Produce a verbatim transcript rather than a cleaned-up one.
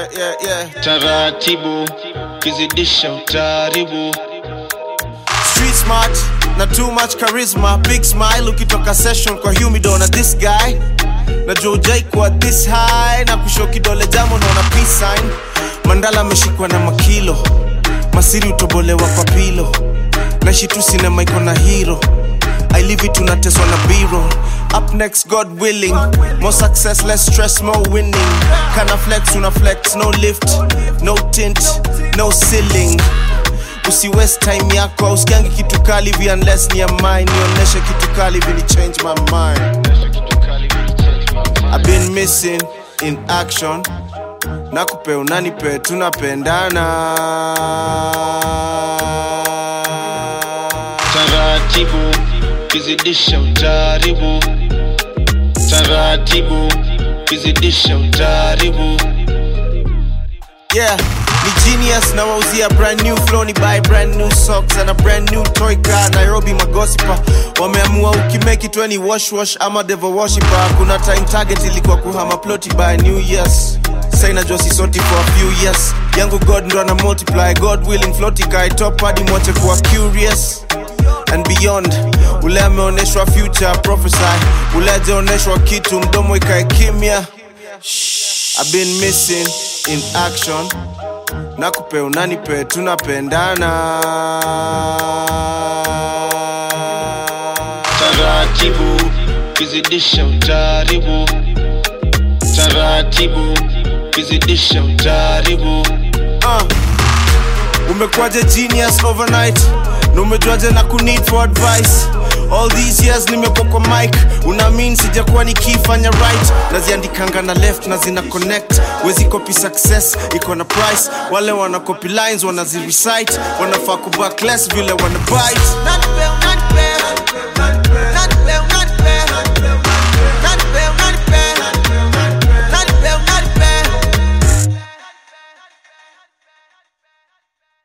yeah, yeah, yeah. Taratibu, kizidisha utaribu. Street smart, not too much charisma. Big smile, ukitoka session kwa humido na this guy. Na Joe J kwa this high. Na kushoki dole jamo na una peace sign. Mandala meshikwa na makilo. Masiri utobolewa kwa pilo. Naishi tu cinema iko na hero. I leave it to nateswa na B-roll. Up next, God willing. More success, less stress, more winning. Kana flex, una flex, no lift, no tint, no ceiling. Usi waste time yako, usikiangi kitu kali vi unless ni ya mine. Nioneshe kitu kali vi ni change my mind. I've been missing in action. Nakupe unanipe, tunapendana. Taratibu, kizidisha utaribu. Taratibu, kizidisha utaribu. Yeah, ni genius na wauzia brand new flow. Ni buy brand new socks and a brand new toy car. Nairobi magosipa wameamua ukimake it any wash wash ama devil worshiper. Kuna time target ilikuwa kuhama ploti by New Year's. Saina josi soti for a few years. Yangu God ndo ana multiply. God willing floaty kai top hadi mwache kuwa curious and beyond. Ule ameoneshwa future prophesy. Ule ajeoneshwa kitu mdomo ikae kimya. I've been missing in action. Nakupe unanipe, tunapendana. Taratibu, kizidisha utaribu. Taratibu, kizidisha utaribu. uh. Umekwaje genius overnight. Numejuaje na kuneed for advice. All these years nimekuwa kwa mic. Unaamini sijakuwa nikifanya right. Naziandikanga na left na zina connect. Wezi copy success, iko na price. Wale wana copy lines, wanazi recite. Wanafaa kubackless vile wana bite.